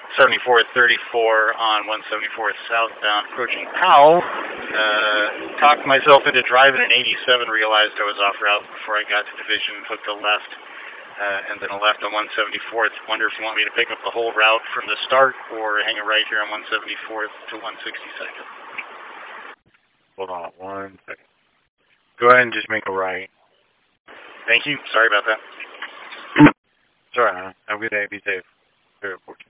74th 34 on 174th southbound approaching Powell. Talked myself into driving an 87, realized I was off route before I got to Division, hooked a left, and then a left on 174th. Wonder if you want me to pick up the whole route from the start or hang a right here on 174th to 162nd. Hold on 1 second. Go ahead and just make a right. Thank you. Sorry about that. It's alright, man. Have a good day. Be safe. Very important.